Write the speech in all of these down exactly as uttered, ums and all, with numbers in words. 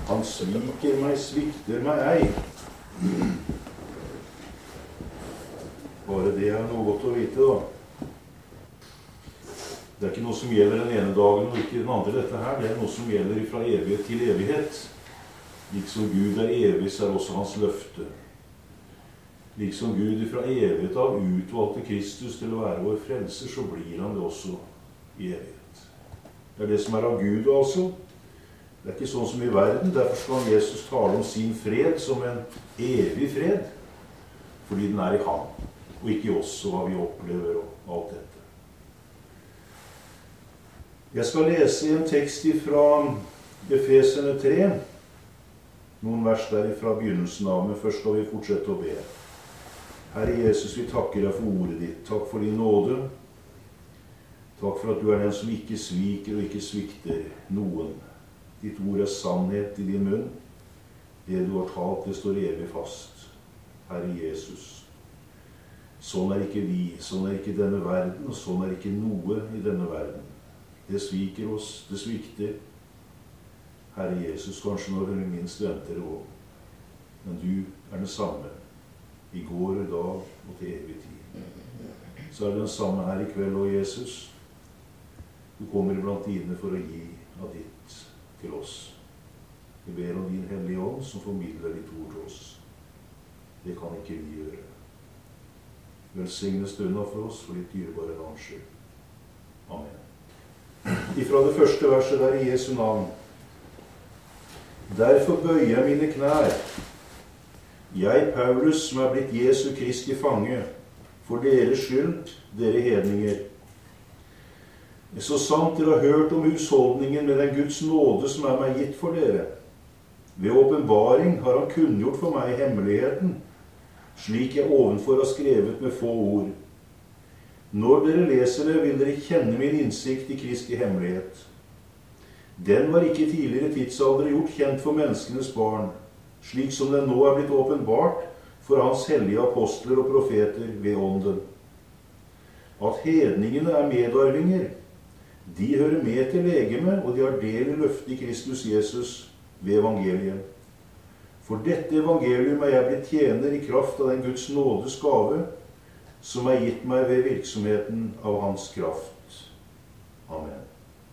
Han sviker meg, svikter meg ei. Bare det er noe godt å vite, da. Det er ikke noe som gjelder den ene dagen og ikke den andre. Dette her, det er noe som gjelder fra evighet til evighet. Liksom Gud er evig, så er også hans løfte. Liksom Gud fra evighet av utvalgte Kristus til å være vår frelser, så blir han det også i evighet. Det er det som er av Gud, altså. Det er ikke sånn som i verden. Derfor skal Jesus tale om sin fred som en evig fred. Fordi den er i ham, og ikke i oss, og hva vi opplever og alt dette. Jeg skal lese en tekst fra Efeserne tre. Noen vers der fra begynnelsen av, men først skal vi fortsette å be. Herre Jesus, vi takker deg for ordet ditt. Takk for din nåde. Takk for at du er den som ikke sviker og ikke svikter noen. Ditt ord er sannhet i din munn. Det du har talt, det står evig fast. Herre Jesus. Sånn er ikke vi, sånn er ikke denne verden, og sånn er ikke noe i denne verden. Det sviker oss, det svikter. Herre Jesus, kanskje når vi minst venter det også. Men du er den samme. I går og i dag og til evig tid. Så er det den samme her i kveld også, Jesus. Du kommer blant dine for å gi av ditt til oss. Vi ber om din hellige ånd som formidler ditt ord til oss. Det kan ikke vi gjøre. Velsigne stunden for oss for ditt dyrebare navns skyld. Amen. Ifra det første verset der i Jesu navn. Derfor bøyer jeg mine knær. Jeg, Paulus, som er blitt Jesu Kristi fange, for deres skyld, dere hedninger. Så sant dere har hørt om husholdningen med den Guds nåde som er meg gitt for dere. Ved åpenbaring har han kunngjort for meg hemmeligheten, slik jeg ovenfor har skrevet med få ord. Når dere leser det, vil dere kjenne min innsikt i Kristi hemmelighet. Den var ikke tidligere tidsalder gjort kjent for menneskenes barn, slik som den nå er blitt åpenbart for hans hellige apostler og profeter ved ånden. At hedningene er medarvinger, de hører med til legeme, og de har del i løftet i Kristus Jesus ved evangeliet. For dette evangelium er jeg blitt tjener i kraft av den Guds nådes gave, som er gitt meg ved virksomheten av hans kraft. Amen.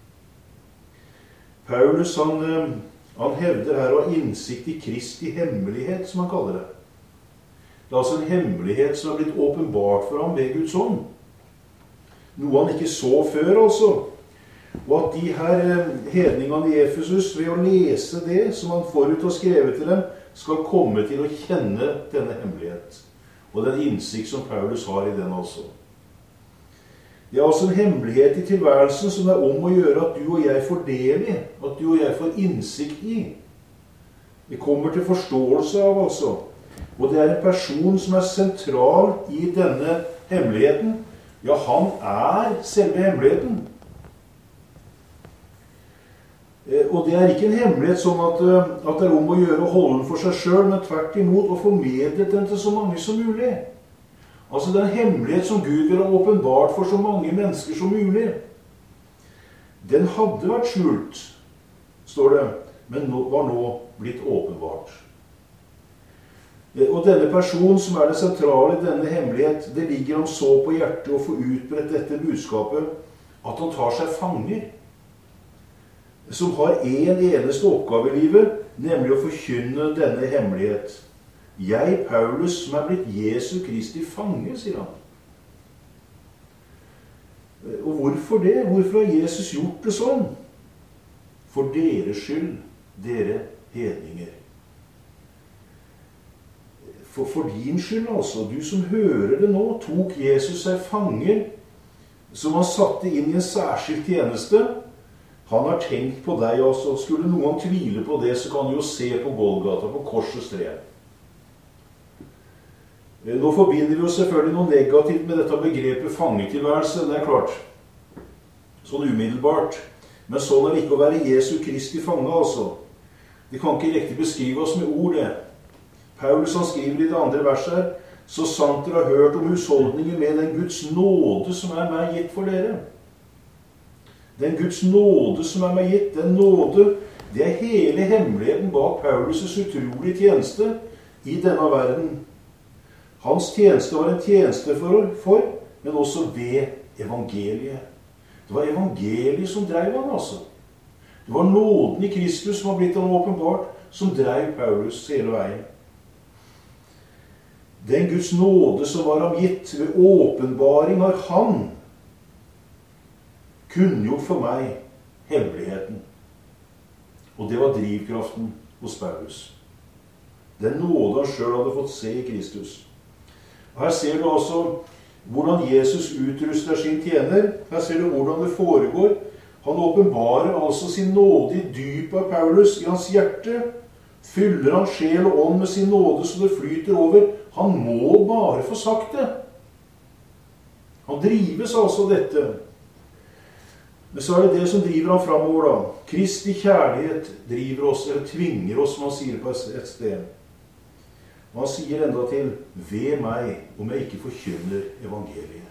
Paulus, han, han hevder her å ha innsikt i Kristi hemmelighet, som han kaller det. Det er altså en hemmelighet som er blitt åpenbart for ham ved Guds ånd. Noe han ikke så før, altså. Og at de her hedningene i Efesus, ved å lese det som han forut har skrevet til dem, skal komme til å kjenne denne hemmelighet. Og den innsikt som Paulus har i den altså. Det er altså en hemmelighet i tilværelsen som er om å gjøre at du og jeg får del i, at du og jeg får innsikt i. Det kommer til forståelse av, altså. Og det er en person som er sentral i denne hemmeligheten. Ja, han er selve hemmeligheten. Og det er ikke en hemmelighet sånn at, at det er om å gjøre å holde den for seg selv, men tvert imot å formedle den til så mange som mulig. Altså det er en hemmelighet som Gud vil ha åpenbart for så mange mennesker som mulig. Den hadde vært skjult, står det, men var nå blitt åpenbart. Og denne personen som er det sentrale i denne hemmelighet, det ligger ham så på hjertet å få utbredt dette budskapet, at han tar seg fanger, som har en eneste oppgave i livet, nemlig å forkynne denne hemmelighet. Jeg, Paulus, som er blitt Jesu Kristi fange, sier han. Og hvorfor det? Hvorfor har Jesus gjort det sånn? For deres skyld, dere hedninger. For, for din skyld, altså. Du som hører det nå, tok Jesus seg fange, som han satte inn i en særskilt tjeneste. Han har tenkt på deg, altså. Skulle noen tvile på det, så kan du jo se på Golgata, på korsets tre. Nå forbinder vi jo selvfølgelig noe negativt med dette begrepet fangetilværelse, det er klart. Sånn umiddelbart. Men sånn er det ikke å være Jesu Kristi fange, altså. Det kan ikke riktig beskrive oss med ord, det. Paulus han skriver i det andre verset her, så sant dere har hørt om husholdningen med den Guds nåde som er meg gitt for dere. Den Guds nåde som er meg gitt, den nåde, Det er hele hemmeligheten bak Paulus' utrolige tjeneste i denne verden. Hans tjeneste var en tjeneste for, for, men også ved evangeliet. Det var evangeliet som drev han, altså. Det var nåden i Kristus som var blitt han åpenbart, som drev Paulus hele veien. Den Guds nåde som var ham gitt ved åpenbaring har han kunngjort for meg hemmeligheten. Og det var drivkraften hos Paulus. Den nåde han selv hadde fått se i Kristus. Og her ser du altså hvordan Jesus utruster sin tjener. Her ser du hvordan det foregår. Han åpenbarer altså sin nåde i dypet av Paulus, i hans hjerte. Fyller han sjel og ånd med sin nåde så det flyter over. Han må bare få sagt det. Han drives altså dette. Men så er det det som driver han fremover da. Kristi kjærlighet driver oss, eller tvinger oss, som han sier på et sted. Og han sier enda til, ved meg om jeg ikke forkynner evangeliet.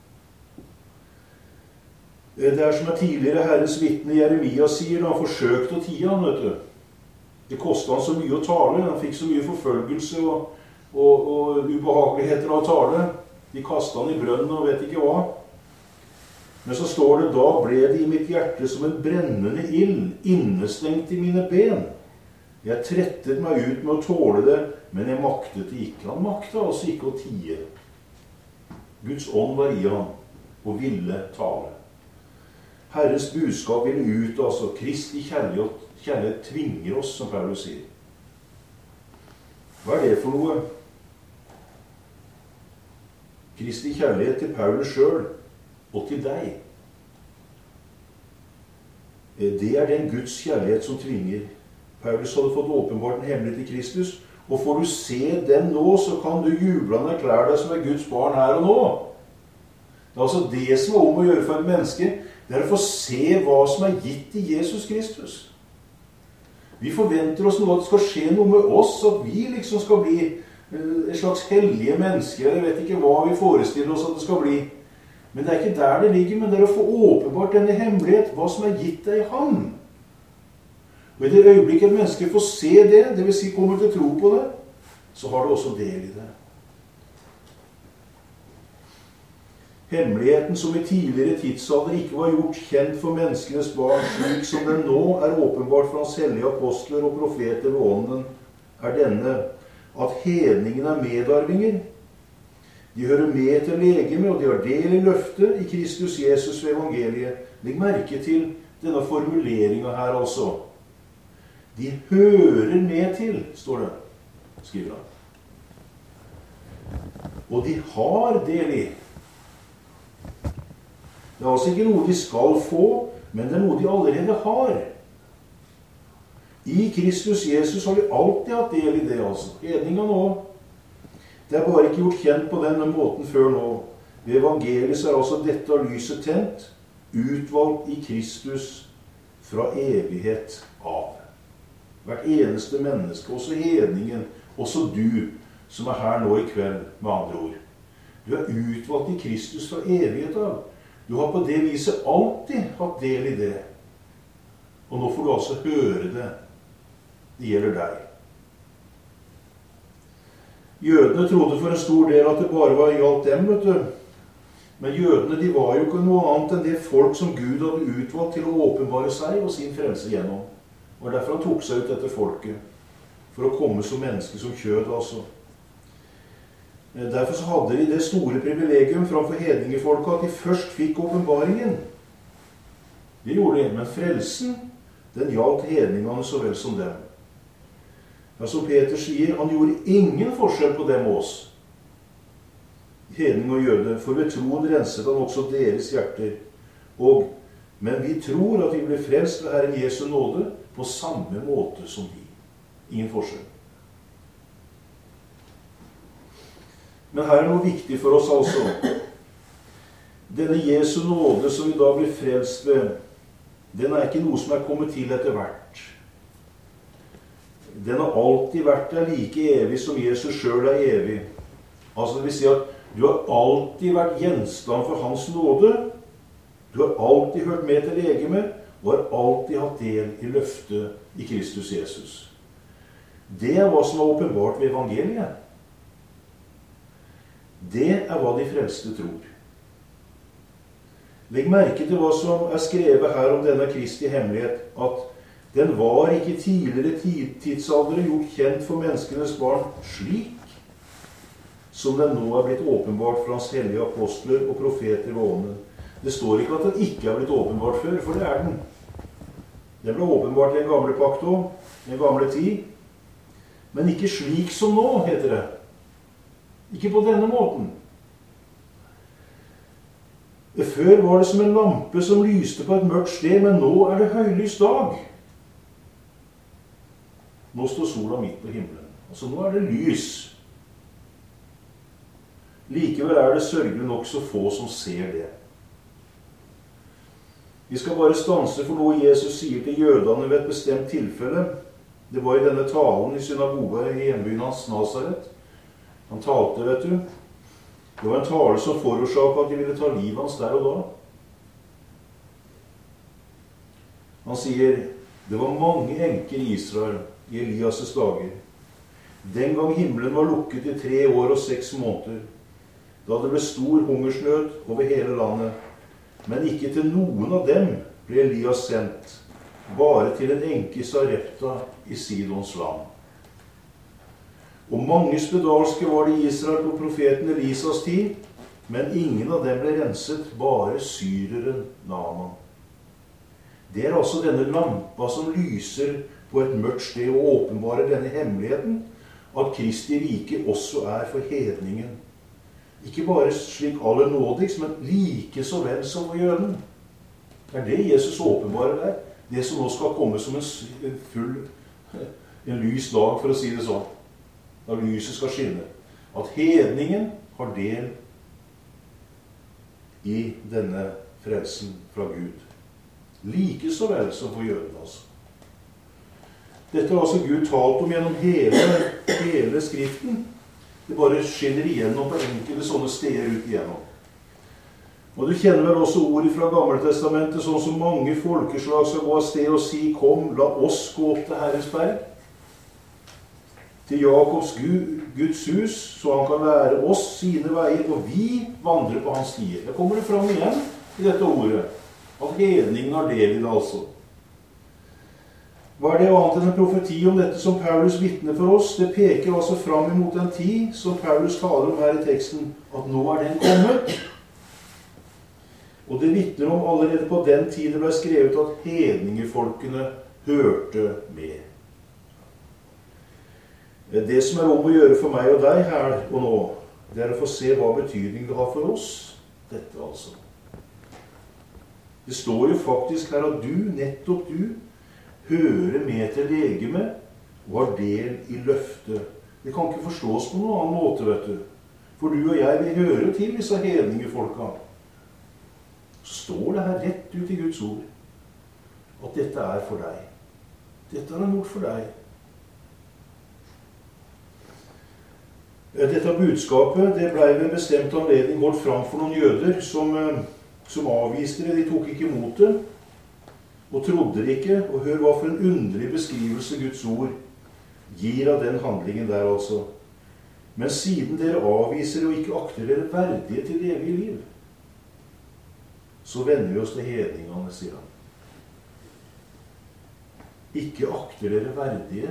Det er som en tidligere Herres vitne Jeremia sier, da han forsøkte å tie han, vet du. Det kostet han så mye å tale, han fikk så mye forfølgelse og, og, og ubehageligheter av å tale. De kastet han i brønnen og vet ikke hva. Men så står det, da ble det i mitt hjerte som en brennende ild, innestengt i mine ben. Jeg trettet meg ut med å tåle det, men jeg maktet det ikke. Han maktet altså ikke å tie. Guds ånd var i ham, og ville tale. Herres budskap ville ut, altså Kristi kjærlighet, kjærlighet tvinger oss, som Paulus sier. Hva er det for noe? Kristi kjærlighet til Paulus selv, og til deg. Det er den Guds kjærlighet som tvinger. Paulus hadde fått åpenbart en hemmelighet i Kristus, og får du se den nå, så kan du jublende erklære deg som er Guds barn her og nå. Det er altså det som er om å gjøre for et menneske, det er å få se hva som er gitt i Jesus Kristus. Vi forventer oss noe at det skal skje noe med oss, at vi liksom skal bli en slags hellige mennesker. Jeg vet ikke hva vi forestiller oss at det skal bli. Men det er ikke der det ligger, men det er å få åpenbart denne hemmelighet, hva som er gitt deg i ham. Og i det øyeblikket et menneske får se det, det vil si kommer til å tro på det, så har det også del i det. Hemmeligheten som i tidligere tidsalder ikke var gjort kjent for menneskenes barn, slik som den nå er åpenbart for hans hellige apostler og profeter ved ånden, er denne, at hedningene er medarvinger. De hører med til legeme, og de har del i løftet i Kristus Jesus ved evangeliet. Legg merke til denne formuleringen her altså. De hører med til, står det, skriver han. Og de har del i. Det er altså ikke noe de skal få, men det er noe de allerede har. I Kristus Jesus har vi alltid hatt del i det, altså. Hedninga nå. Det er bare ikke gjort kjent på denne måten før nå. Ved evangeliet er altså dette av lyset tent, utvalgt i Kristus fra evighet av. Hvert eneste menneske, også hedningen, også du, som er her nå i kveld, med andre ord. Du er utvalgt i Kristus fra evighet av. Du har på det viset alltid hatt del i det. Og nå får du altså høre det. Det gjelder deg. Jødene trodde for en stor del at det bare var gjaldt dem, vet du. Men jødene, de var jo ikke noe annet enn det folk som Gud hadde utvalgt til å åpenbare seg og sin frelse gjennom. Og derfor han tok seg ut etter folket, for å komme som menneske, som kjød, altså. Derfor så hadde de det store privilegium framfor hedningefolket at de først fikk åpenbaringen. Det gjorde de, men frelsen, den gjaldt hedningene så vel som dem. Ja, som Peter sier, han gjorde ingen forskjell på dem og oss. Hedning og jøde, for ved troen renset han også deres hjerter. Og, men vi tror at vi blir frelst ved Herren Jesu nåde på samme måte som de. Ingen forskjell. Men her er noe viktig for oss altså. Denne Jesu nåde som vi da blir frelst ved, den er ikke noe som er kommet til etter hvert. Den har alltid vært der like evig som Jesus selv er evig. Altså det vil si at du har alltid vært gjenstand for hans nåde. Du har alltid hørt med til legeme, og har alltid hatt del i løftet i Kristus Jesus. Det er hva som er åpenbart ved evangeliet. Det er hva de frelste tror. Legg merke til hva som er skrevet her om denne Kristi hemmelighet, at den var ikke tidligere tidsaldere gjort kjent for menneskenes barn slik som den nå er blitt åpenbart for hans hellige apostler og profeter ved ånden. Det står ikke at den ikke er blitt åpenbart før, for det er den. Den ble åpenbart i den gamle pakt også, i den gamle tid. Men ikke slik som nå, heter det. Ikke på denne måten. Før var det som en lampe som lyste på et mørkt sted, men nå er det høylys dag. Nå står sola midt på himmelen. Altså nå er det lys. Likevel er det sørgelig nok så få som ser det. Vi skal bare stanse for noe Jesus sier til jødene ved et bestemt tilfelle. Det var i denne talen i synagoga i hjembyen hans, Nazaret. Han talte, vet du. Det var en tale som forårsaket at de ville ta livet hans der og da. Han sier, det var mange enker i Israel i Elias' dager. Den gang himmelen var lukket i tre år og seks måneder, da det ble stor hungersnød over hele landet. Men ikke til noen av dem ble Elias sendt, bare til en enke i Sarepta i Sidons land. Og mange spedalske var det i Israel på profeten Elisas tid, men ingen av dem ble renset, bare syreren Naaman. Det er altså denne lampa som lyser på et mørkt sted og åpenbarer denne hemmeligheten, at Kristi rike også er for hedningen. Ikke bare slik aller nådigst, men like så vel som for jøden. Det er det Jesus åpenbarer der. Det som nå skal komme som en full, en lys dag, for å si det sånn. Da lyset skal skinne. At hedningen har del i denne frelsen fra Gud. Like så vel som for jøden, altså. Dette har altså Gud talt om gjennom hele, hele skriften. Det bare skinner igjennom på enkelte sånne steder ut igjennom. Og du kjenner vel også ordet fra Gamle Testamentet, sånn som mange folkeslag skal gå av sted og si, kom, la oss gå opp til Herrens berg, til Jakobs Guds hus, så han kan lære oss sine veier, og vi vandrer på hans stier. Da kommer det fram igjen i dette ordet, at hedningen har del i det altså. Hva er det annet enn en profeti om dette som Paulus vittner for oss? Det peker altså fram imot en tid som Paulus taler om her i teksten, at nå er den kommet. Og det vittner om allerede på den tid det ble skrevet at hedningefolkene hørte med. Det som er om å gjøre for meg og deg her og nå, det er å få se hva betydning det har for oss, dette altså. Det står jo faktisk her at du, nettopp du, hører med til legeme og har del i løftet. Det kan ikke forstås på noen annen måte, vet du. For du og jeg, vi hører til disse hedningefolka. Så står det her rett ut i Guds ord at dette er for deg. Dette er han gjort for deg. Dette budskapet, det ble ved en bestemt anledning holdt fram for noen jøder som, som avviste det. De tok ikke imot det. Og trodde det ikke, og hør hva for en underlig beskrivelse Guds ord gir av den handlingen der altså. Men siden dere avviser og ikke akter dere verdige til det evige liv, så vender vi oss til hedningene, sier han. Ikke akter dere verdige.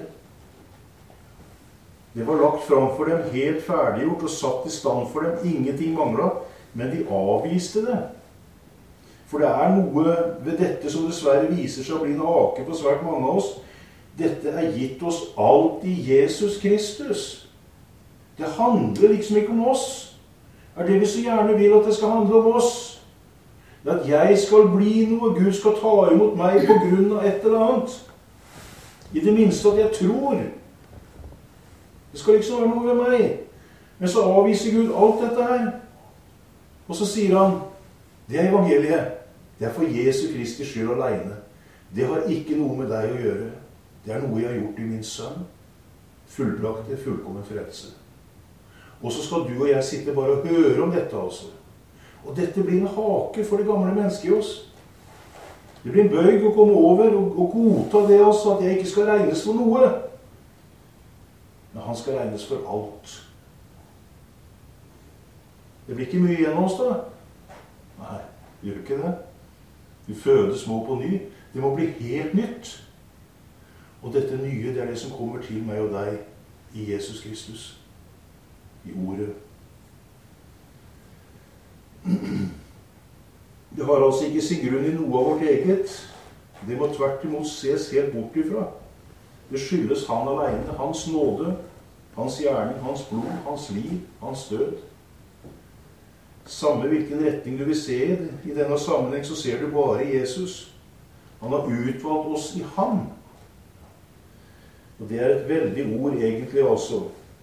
Det var lagt fram for dem, helt ferdiggjort og satt i stand for dem. Ingenting manglet, men de avviste det. For det er noe ved dette som dessverre viser seg å bli en hake for svært mange av oss. Dette er gitt oss alt i Jesus Kristus. Det handler liksom ikke om oss. Det er det vi så gjerne vil at det skal handle om oss. Det er at jeg skal bli noe, Gud skal ta imot meg på grunn av et eller annet. I det minste at jeg tror. Det skal liksom være noe ved meg. Men så avviser Gud alt dette her. Og så sier han, det er evangeliet. Det er for Jesu Kristi skyld alene. Det har ikke noe med deg å gjøre. Det er noe jeg har gjort i min sønn. Fullbrakt til fullkommen frelse. Og så skal du og jeg sitte bare og høre om dette også. Og dette blir en hake for det gamle mennesket i oss. Det blir en bøyg å komme over og, og godta det også, at jeg ikke skal regnes for noe. Men han skal regnes for alt. Det blir ikke mye igjen av oss da. Nei, det gjør ikke det. Vi fødes små på ny. Det må bli helt nytt. Og dette nye, det er det som kommer til meg og deg i Jesus Kristus. I ordet. Det har altså ikke sin grunn i noe av vårt eget. Det må tvert imot ses helt bort ifra. Det skyldes han alene, hans nåde, hans gjerning, hans blod, hans liv, hans død. Samme hvilken retning du vil se i denne sammenheng, så ser du bare Jesus. Han har utvalgt oss i ham. Og det er et veldig ord egentlig altså.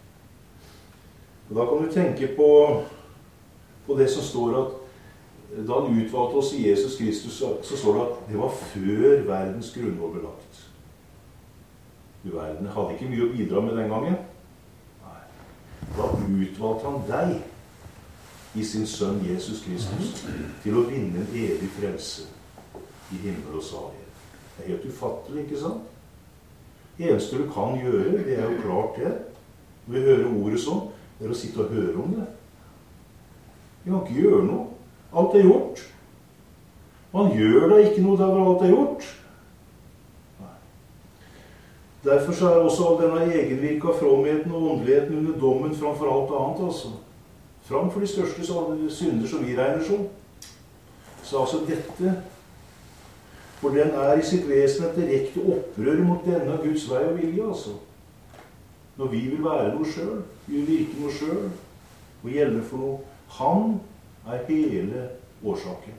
Og da kan du tenke på, på det som står at da han utvalgte oss i Jesus Kristus, så står det at det var før verdens grunnvoll ble lagt. Verden hadde ikke mye å bidra med den gangen. Nei. Da utvalgte han deg i sin sønn Jesus Kristus til å vinne en evig frelse i himmel og salighet. Det er helt ufattelig, ikke sant? Det eneste du kan gjøre, det er jo klart det. Når vi hører ordet sånn, det er å sitte og høre om det. Vi kan ikke gjøre noe. Alt er gjort. Man gjør da ikke noe der hvor alt er gjort. Nei. Derfor så er også all denne egenvirka fromheten og åndeligheten under dommen framfor alt annet, altså. Framfor de største synder som vi regner som. Så altså dette, for den er i sitt vesen et direkte opprør mot denne Guds vei og vilje, altså. Når vi vil være noe selv, vi vil virke noe selv, og gjelde for noe. Han er hele årsaken.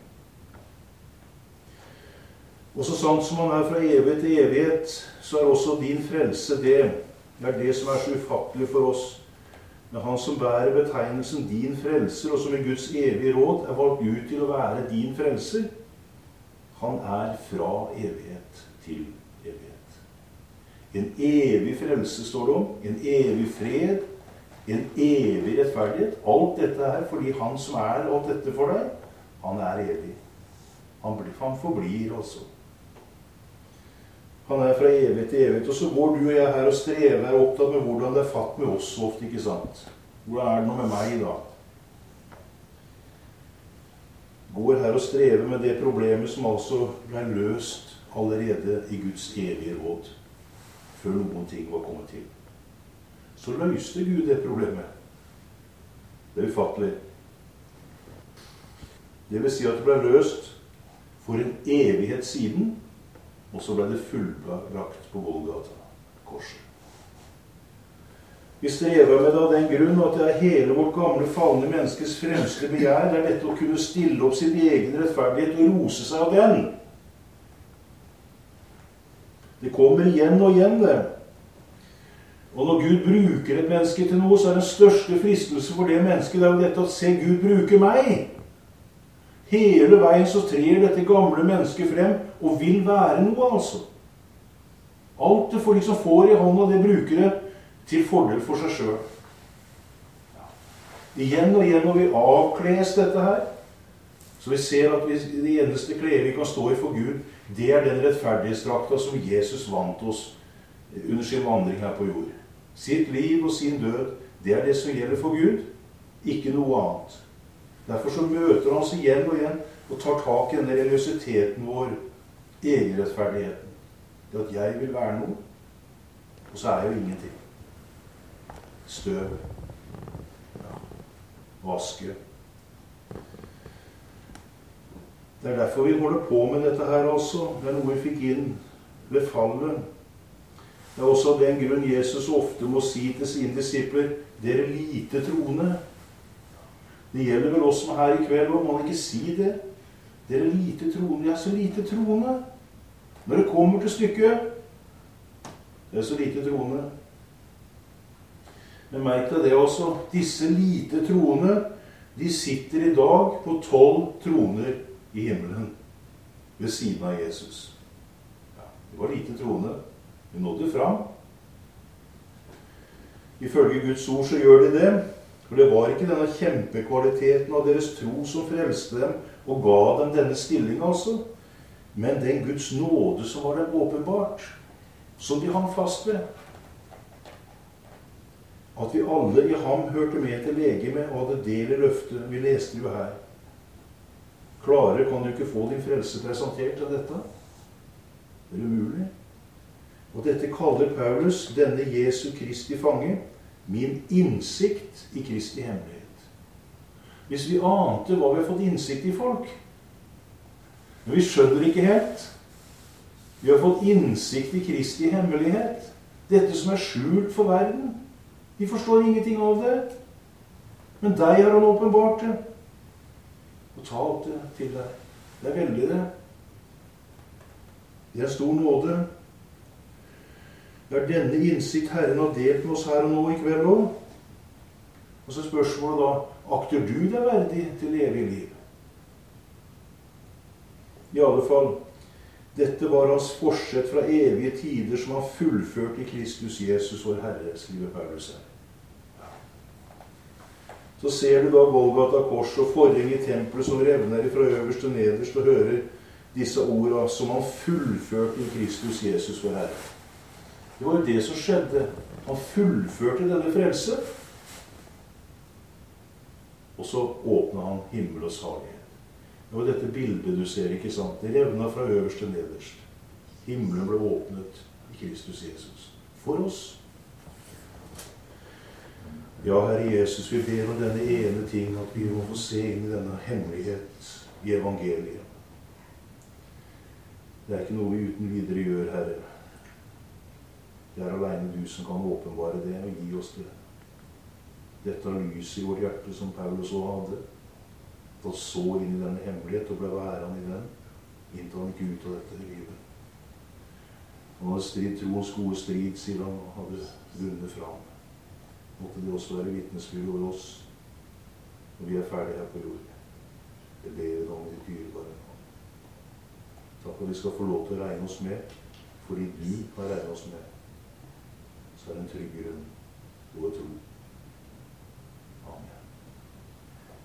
Og så sant som han er fra evighet til evighet, så er også din frelse det. Det er det som er så ufattelig for oss. Men han som bærer betegnelsen din frelser, og som i Guds evige råd er valgt ut til å være din frelser, han er fra evighet til evighet. En evig frelse står det om, en evig fred, en evig rettferdighet. Alt dette her, fordi han som er alt dette for deg, han er evig. Han, blir, han forblir altså. Han er fra evighet til evighet. Og så går du og jeg her og strever er opptatt med hvordan det er fatt med oss ofte, ikke sant? Hvordan er det noe med meg da? Går her og strever med det problemet som altså ble løst allerede i Guds evige råd, før noen ting var kommet til. Så løste Gud det problemet. Det er ufattelig. Det vil si at det ble løst for en evighet siden, og så ble det fullbrakt på Golgata, korset. Vi strever med det av den grunn at det er hele vårt gamle falne menneskes fremste begjær, det er dette å kunne stille opp sin egen rettferdighet og rose seg av den. Det kommer igjen og igjen det. Og når Gud bruker et menneske til noe, så er den største fristelse for det mennesket, det er jo dette at se Gud bruke meg. Hele veien så trer dette gamle mennesket frem og vil være noe, altså. Alt det får liksom får i hånda, det bruker det til fordel for seg selv. Ja. Igjen og igjen må vi avkles dette her, så vi ser at vi, det eneste klede vi kan stå i for Gud, det er den rettferdighetsdrakta som Jesus vant oss under sin vandring her på jord. Sitt liv og sin død, det er det som gjelder for Gud, ikke noe annet. Derfor så møter han oss igjen og igjen og tar tak i denne religiøsiteten vår, egenrettferdigheten. Det at jeg vil være noe, og så er jeg jo ingenting. Støv. Ja. Vaske. Det er derfor vi holder på med dette her også. Det er noe vi fikk inn ved fallet. Det er også av den grunn Jesus ofte må si til sine disipler, dere lite troende. Det gjelder vel oss som er her i kveld, og må man ikke si det. Dere lite troende, ja, så lite troende. Når det kommer til stykket, det er så lite troende. Men merk deg det også, disse lite troende, de sitter i dag på tolv troner i himmelen, ved siden av Jesus. Ja, det var lite troende. Vi nådde fram. Ifølge Guds ord så gjør de det, for det var ikke denne kjempekvaliteten av deres tro som frelste dem og ga dem denne stilling, altså. men den Guds nåde som var dem åpenbart, som de hang fast ved. At vi alle i ham hørte med til legeme og hadde del i løftet. Vi leste jo her. Klarere kan du ikke få din frelse presentert av dette. Det er umulig. Og dette kaller Paulus, denne Jesu Kristi fange, min innsikt i Kristi hemmelighet. Hvis vi ante hva vi har fått innsikt i folk, men vi skjønner ikke helt. Vi har fått innsikt i Kristi hemmelighet. Dette som er skjult for verden. Vi forstår ingenting av det. Men deg har han åpenbart det. Og talt det til deg. Det er veldig det. Det er stor nåde. Det er denne innsikt Herren har delt med oss her og nå i kveld også. Og så spørsmålet da, akter du deg verdig til evig liv? I alle fall, dette var hans forsett fra evige tider som han fullførte i Kristus Jesus, vår Herre, skriver Paulus her. Så ser du da Golgata kors og forheng i tempelet som revner fra øverst til nederst, og hører disse ordene som han fullførte i Kristus Jesus, vår Herre. Det var jo det som skjedde. Han fullførte denne frelse. Og så åpnet han himmel og salighet. Det var dette bildet du ser, ikke sant? Det revnet fra øverst til nederst. Himmelen ble åpnet i Kristus Jesus. For oss. Ja, Herre Jesus, vi ber om denne ene ting, at vi må få se inn i denne hemmelighet i evangeliet. Det er ikke noe vi uten videre gjør, Herre. Det er alene du som kan åpenbare det og gi oss det. Dette lys i vårt hjerte som Paulus også hadde. Da så inn i denne hemmelighet og ble værende i den, inntil han gikk ut av dette livet. Han hadde strid, troens gode strid, sier han, og hadde vunnet fram. Måtte det også være vitnesbyrd over oss når vi er ferdige her på jorden. Det ber vi om ditt dyrebare navn. Takk at vi skal få lov til å regne oss med, fordi du har regnet oss med. Så er det en trygg grunn og tro.